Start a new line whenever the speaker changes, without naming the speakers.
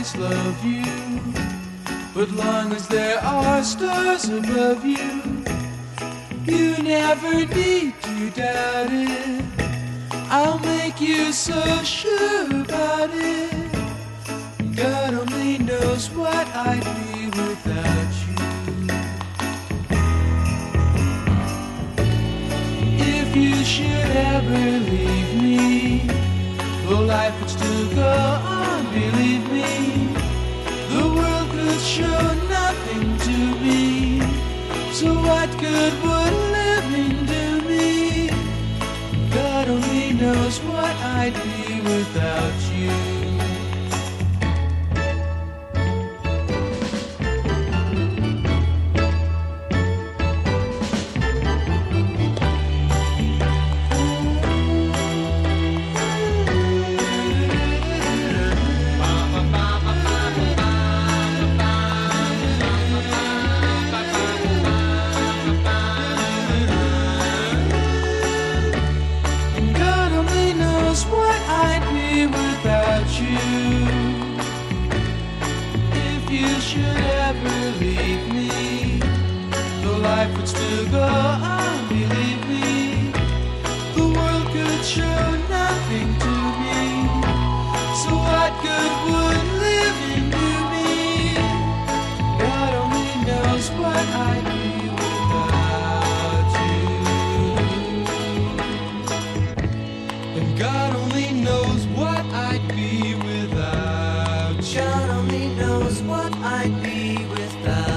always love you, but long as there are stars above you, you never need to doubt it. I'll make you so sure about it. God only knows what I'd be without you. If you should ever leave me, well, life would still go on, believe me. The world could show nothing to me, so what good would living do me? God only knows what I'd be without you. What I'd be without you. If you should ever leave me, the life would still go on, believe me. The world could show nothing to me, so what good would living do me? God only knows what I'd be without you. And God only knows what I'd be without you.
God only knows what I'd be without